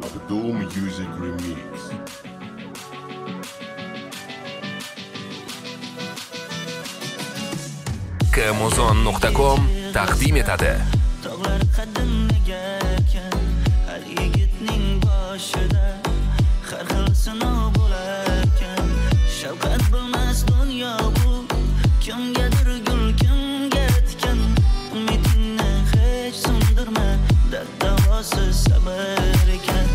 Doom Music Remix. Kmuzon.com taqdim etadi. Tog'lar qadimiga ekan, har yigitning boshida har xil sinov bo'larkan. Shavqat bo'lmas dunyo bu, kimgadir gul, kimga tikan. Umidingni hech so'ndirma, dard davosi sabr ekan.